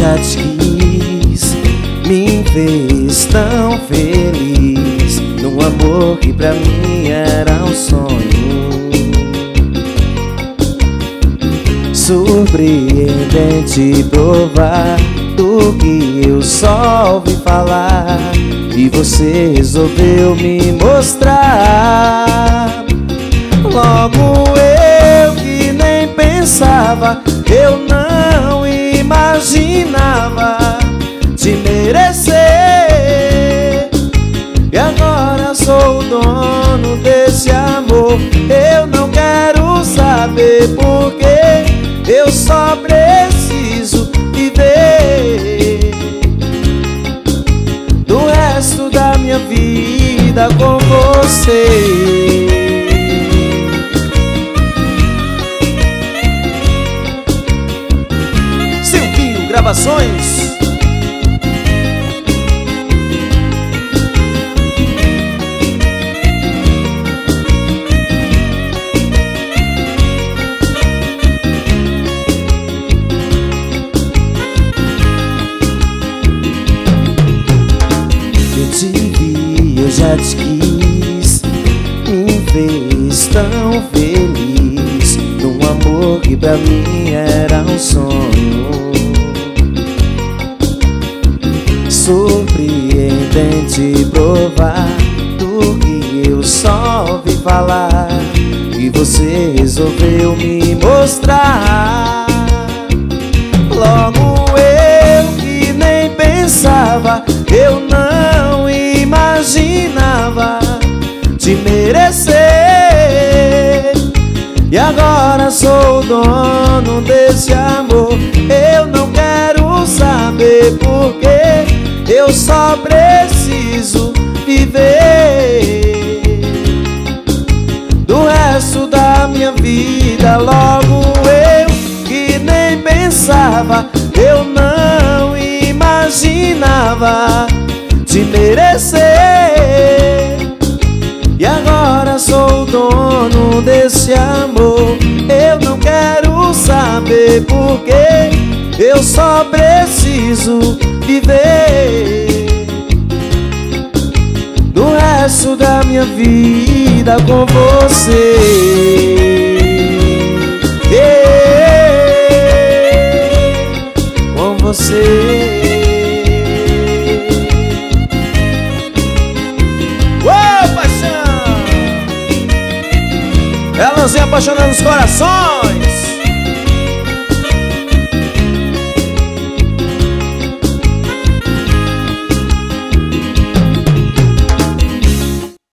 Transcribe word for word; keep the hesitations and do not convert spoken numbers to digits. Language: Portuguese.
já te quis, me fez tão feliz num amor que pra mim era um sonho. Surpreendente provar do que eu só ouvi falar, e você resolveu me mostrar. Logo eu que nem pensava, eu não imaginava te merecer. E agora sou o dono desse amor. Eu não quero saber porquê, eu só preciso viver do resto da minha vida com você. Silvinho Gravações. Eu já te quis, me fez tão feliz num amor que pra mim era um sonho. Surpreendente provar do que eu só ouvi falar, e você resolveu me mostrar. Logo eu que nem pensava, eu não imaginava te merecer. E agora sou o dono desse amor. Eu não quero saber porquê, eu só preciso viver do resto da minha vida. Logo eu que nem pensava, eu não imaginava te merecer. E agora sou o dono desse amor. Eu não quero saber porquê, eu só preciso viver do resto da minha vida com você. Yeah, com você. Elas vêm apaixonando os corações.